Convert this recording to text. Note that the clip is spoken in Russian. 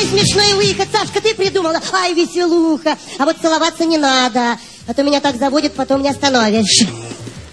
Ой, смешной выход, Сашка, ты придумала. Ай, веселуха. А вот целоваться не надо. А то меня так заводит, потом не остановишь.